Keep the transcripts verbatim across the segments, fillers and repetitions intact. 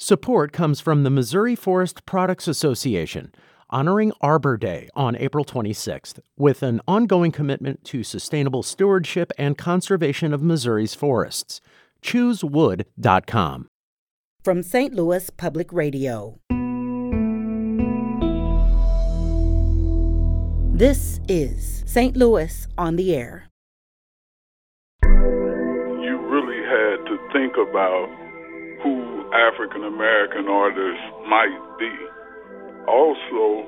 Support comes from the Missouri Forest Products Association, honoring Arbor Day on April twenty-sixth, with an ongoing commitment to sustainable stewardship and conservation of Missouri's forests. choose wood dot com. From Saint Louis Public Radio. This is Saint Louis on the Air. You really had to think about who African American artists might be. Also,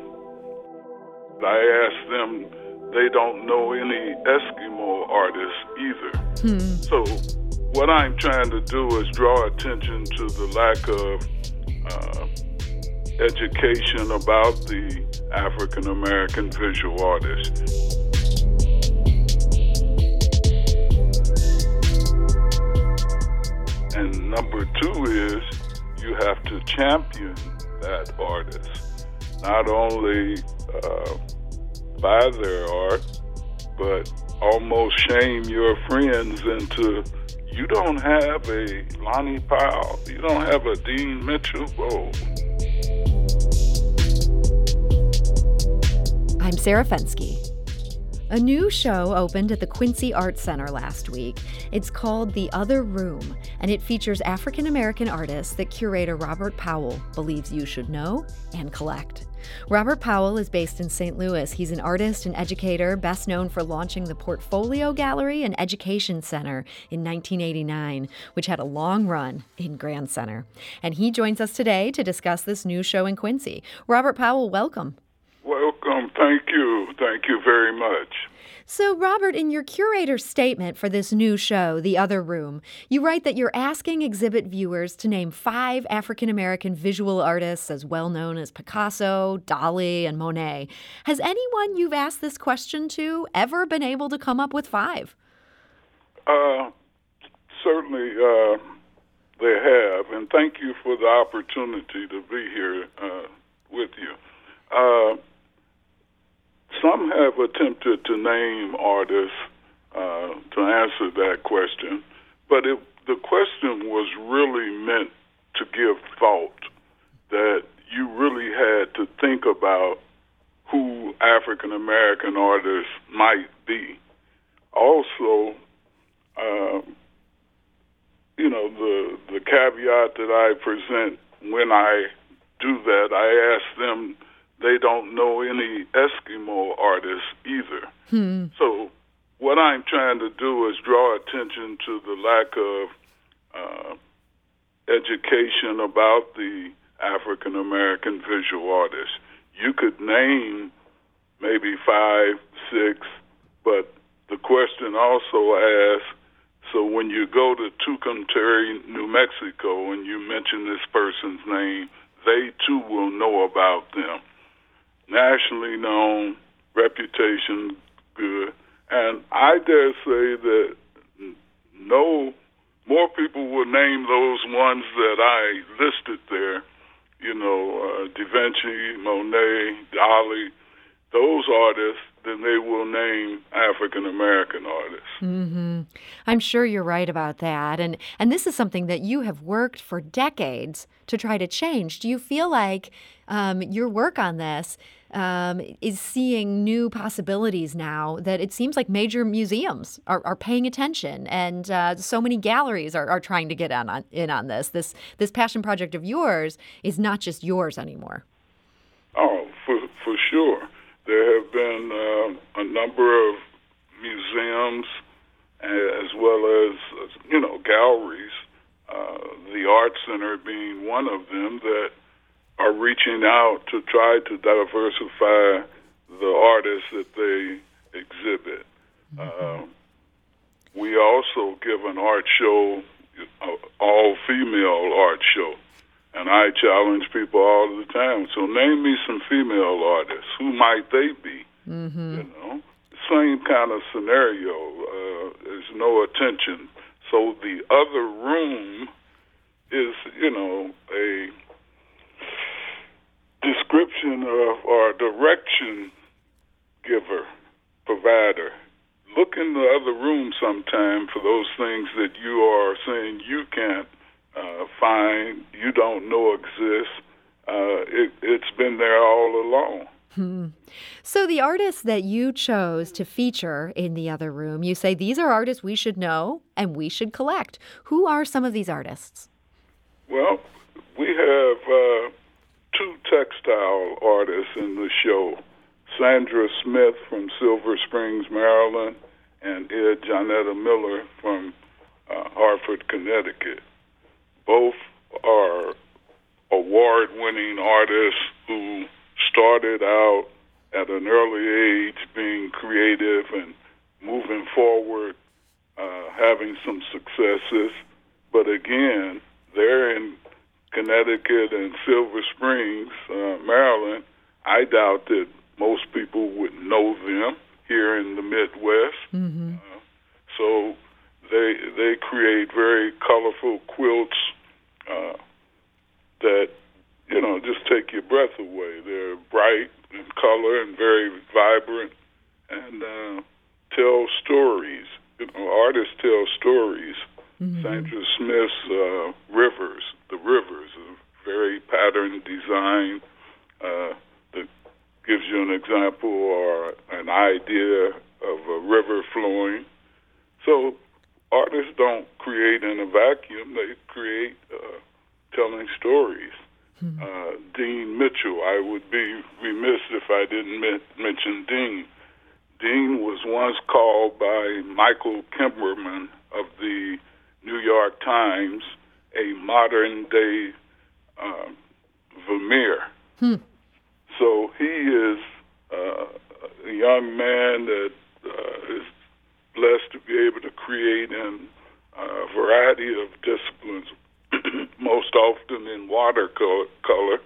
I asked them, they don't know any Eskimo artists either. Hmm. So what I'm trying to do is draw attention to the lack of uh, education about the African American visual artists. And number two is you have to champion that artist, not only uh, by their art, but almost shame your friends into, you don't have a Lonnie Powell, you don't have a Dean Mitchell. Whoa. I'm Sarah Fenske. A new show opened at the Quincy Arts Center last week. It's called The Other Room, and it features African-American artists that curator Robert Powell believes you should know and collect. Robert Powell is based in Saint Louis. He's an artist and educator, best known for launching the Portfolio Gallery and Education Center in nineteen eighty-nine, which had a long run in Grand Center. And he joins us today to discuss this new show in Quincy. Robert Powell, welcome. Welcome. Thank you. Thank you very much. So, Robert, in your curator statement for this new show, The Other Room, you write that you're asking exhibit viewers to name five African-American visual artists as well known as Picasso, Dali, and Monet. Has anyone you've asked this question to ever been able to come up with five? Uh, certainly uh, they have, and thank you for the opportunity to be here uh, with you. Uh, Some have attempted to name artists uh, to answer that question, but it, the question was really meant to give thought, that you really had to think about who African American artists might be. Also, uh, you know, the, the caveat that I present when I do that, I ask them, they don't know any Eskimo artists either. Hmm. So what I'm trying to do is draw attention to the lack of uh, education about the African American visual artists. You could name maybe five, six, but the question also asks, so when you go to Tucumcari, New Mexico, and you mention this person's name, they too will know about them. Nationally known, reputation good, and I dare say that no more people will name those ones that I listed there. You know, uh, Da Vinci, Monet, Dali, those artists, than they will name African American artists. Mm-hmm. I'm sure you're right about that, and and this is something that you have worked for decades to try to change. Do you feel like um, your work on this um, is seeing new possibilities now, that it seems like major museums are, are paying attention, and uh, so many galleries are, are trying to get on, on in on this? This this passion project of yours is not just yours anymore. Oh, for for sure. There have been uh, a number of museums as well as, you know, galleries, uh, the Art Center being one of them, that are reaching out to try to diversify the artists that they exhibit. Mm-hmm. Uh, we also give an art show, uh, all-female art show. And I challenge people all the time. So name me some female artists. Who might they be? Mm-hmm. You know, same kind of scenario. Uh, there's no attention. So the other room is, you know, a description of or direction giver, provider. Look in the other room sometime for those things that you are saying you can't uh, find, you don't know exists. Uh, it, it's been there all along. Hmm. So the artists that you chose to feature in The Other Room, you say these are artists we should know and we should collect. Who are some of these artists? Well, we have uh, two textile artists in the show, Sandra Smith from Silver Springs, Maryland, and Ed Jonetta Miller from uh, Hartford, Connecticut. Both are award-winning artists who started out at an early age being creative and moving forward, uh, having some successes. But again, they're in Connecticut and Silver Springs, uh, Maryland. I doubt that most people would know them here in the Midwest. Mm-hmm. Uh, so they they create very colorful quilts uh, that, you know, just take your breath away. They're bright in color and very vibrant and uh, tell stories. You know, artists tell stories. Mm-hmm. Sandra Smith's uh, Rivers, the Rivers, a very patterned design uh, that gives you an example or an idea of a river flowing. So artists don't create in a vacuum. They create uh, telling stories. Hmm. Uh, Dean Mitchell, I would be remiss if I didn't me- mention Dean. Dean was once called by Michael Kimberman of the New York Times a modern-day uh, Vermeer. Hmm. So he is uh, a young man that uh, is blessed to be able to create in a variety of disciplines, most often in watercolor,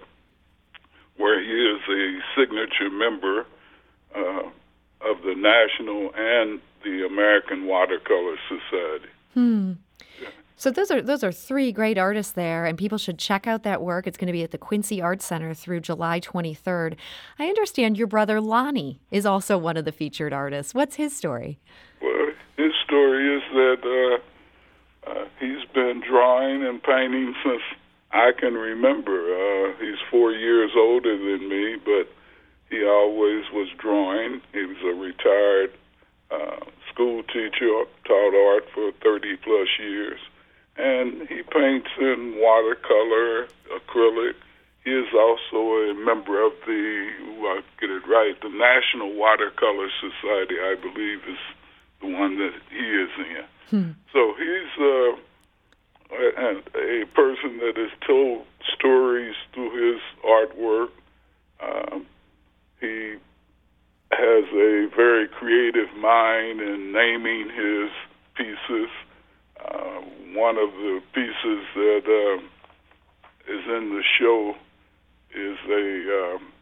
where he is a signature member uh, of the National and the American Watercolor Society. Hmm. So those are those are three great artists there, and people should check out that work. It's going to be at the Quincy Arts Center through July twenty-third. I understand your brother Lonnie is also one of the featured artists. What's his story? Well, his story is that uh, uh, he's been drawing and painting since I can remember. Uh, he's four years older than me, but he always was drawing. He was a retired uh, school teacher, taught art for thirty plus years. And he paints in watercolor, acrylic. He is also a member of the, I'll get it right, the National Watercolor Society, I believe, is the one that he is in. Hmm. So he's uh, a, a person that has told stories through his artwork. Um, he has a very creative mind in naming his pieces. Uh, one of the pieces that uh, is in the show is a um,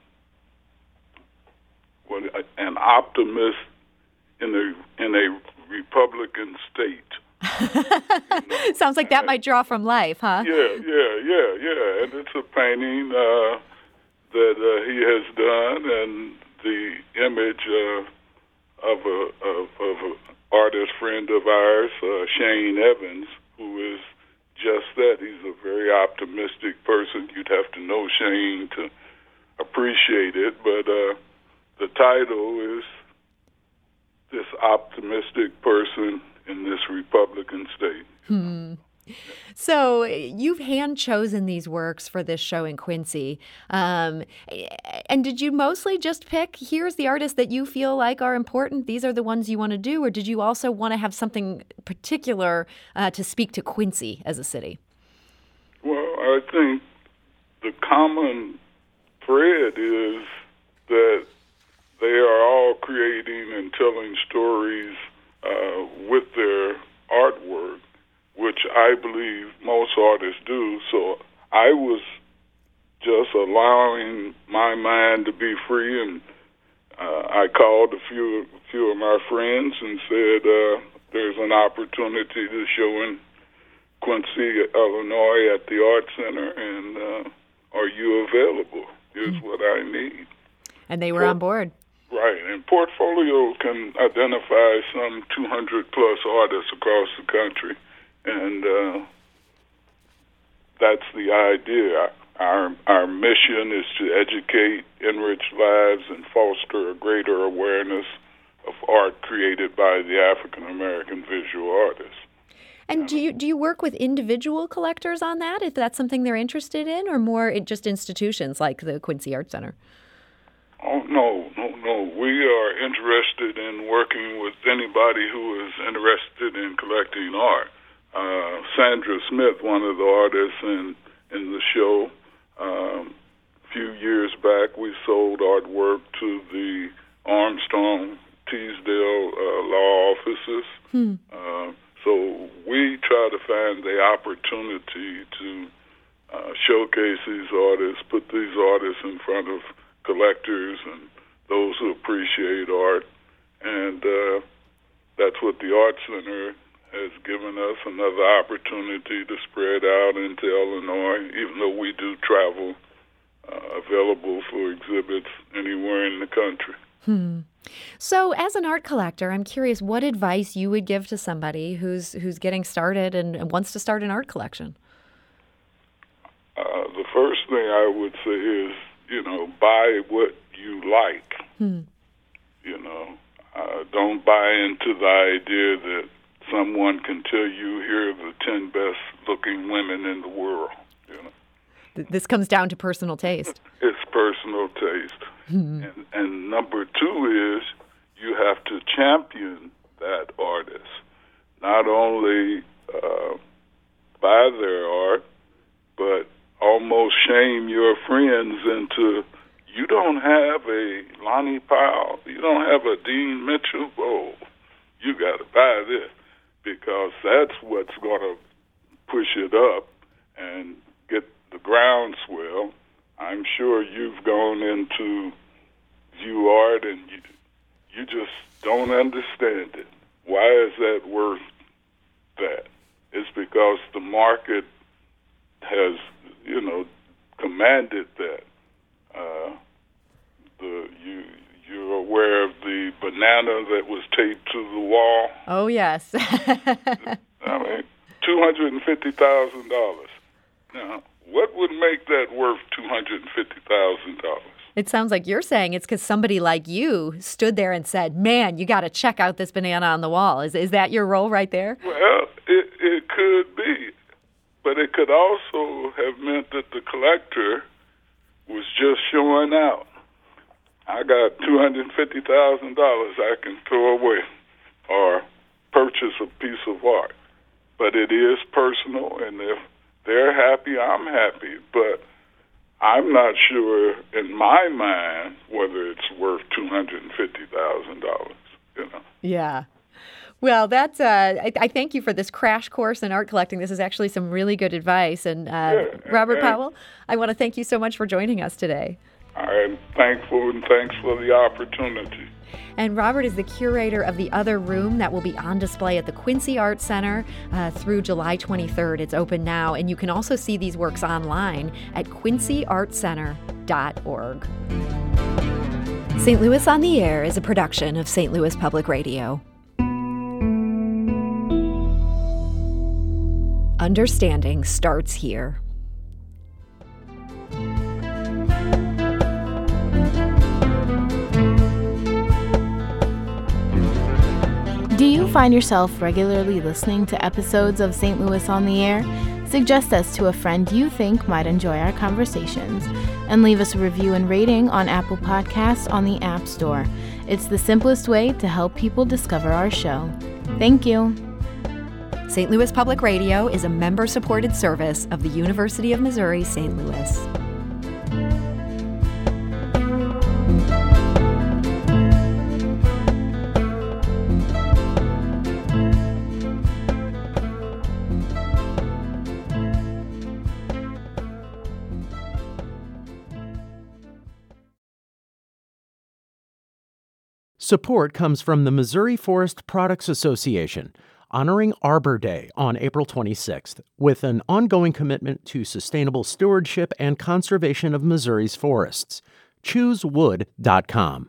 what, an optimist in a in a Republican state. You know? Sounds like that and, might draw from life, huh? Yeah, yeah, yeah, yeah. And it's a painting uh, that uh, he has done, and the image uh, of a of, of a artist friend of ours, uh, Shane Evans, who is just that. He's a very optimistic person. You'd have to know Shane to appreciate it, but uh, the title is This Optimistic Person in This Republican State. Hmm. So you've hand-chosen these works for this show in Quincy. Um, and did you mostly just pick, here's the artists that you feel like are important, these are the ones you want to do, or did you also want to have something particular uh, to speak to Quincy as a city? Well, I think the common thread is that they are all creating and telling stories uh, with their artwork, which I believe most artists do. So I was just allowing my mind to be free, and uh, I called a few few of my friends and said, uh, there's an opportunity to show in Quincy, Illinois at the Art Center, and uh, are you available? Here's mm. what I need. And they were Port- on board. Right, and Portfolio can identify some two hundred plus artists across the country. And uh, that's the idea. Our, our mission is to educate, enrich lives, and foster a greater awareness of art created by the African American visual artists. And do you do you work with individual collectors on that, if that's something they're interested in, or more it just institutions like the Quincy Art Center? Oh, no, no, no. We are interested in working with anybody who is interested in collecting art. Uh, Sandra Smith, one of the artists in, in the show, um, a few years back, we sold artwork to the Armstrong Teasdale uh, law offices. Hmm. Uh, So we try to find the opportunity to uh, showcase these artists, put these artists in front of collectors and those who appreciate art. And uh, that's what the Art Center has given us, another opportunity to spread out into Illinois, even though we do travel uh, available for exhibits anywhere in the country. Hmm. So, as an art collector, I'm curious what advice you would give to somebody who's who's getting started and, and wants to start an art collection. Uh, the first thing I would say is, you know, buy what you like. Hmm. You know, uh, don't buy into the idea that someone can tell you here are the ten best looking women in the world. You know, this comes down to personal taste. It's personal taste. Mm-hmm. And, and number two is you have to champion that artist. Not only uh, buy their art, but almost shame your friends into, you don't have a Lonnie Powell, you don't have a Dean Mitchell, oh, you got to buy this, because that's what's going to push it up and get the groundswell. I'm sure you've gone into view art and you, you just don't understand it. Why is that worth that? It's because the market has, you know, commanded that. Uh, the you you're aware of the banana that was taped to the wall? Oh yes. I mean, two hundred and fifty thousand dollars. Now, what would make that worth two hundred and fifty thousand dollars? It sounds like you're saying it's because somebody like you stood there and said, man, you got to check out this banana on the wall. Is is that your role right there? Well, it, it could be. But it could also have meant that the collector was just showing out. I got two hundred fifty thousand dollars I can throw away or purchase a piece of art. But it is personal, and if they're happy, I'm happy. But I'm not sure in my mind whether it's worth two hundred fifty thousand dollars, you know. Yeah. Well, that's. Uh, I, I thank you for this crash course in art collecting. This is actually some really good advice. And uh, yeah, Robert and, Powell, I want to thank you so much for joining us today. I'm thankful, and thanks for the opportunity. And Robert is the curator of The Other Room that will be on display at the Quincy Art Center uh, through July twenty-third. It's open now, and you can also see these works online at quincy art center dot org. Saint Louis on the Air is a production of Saint Louis Public Radio. Understanding starts here. Do you find yourself regularly listening to episodes of Saint Louis on the Air? Suggest us to a friend you think might enjoy our conversations, and leave us a review and rating on Apple Podcasts on the App Store. It's the simplest way to help people discover our show. Thank you. Saint Louis Public Radio is a member-supported service of the University of Missouri, Saint Louis. Support comes from the Missouri Forest Products Association, honoring Arbor Day on April twenty-sixth, with an ongoing commitment to sustainable stewardship and conservation of Missouri's forests. choose wood dot com.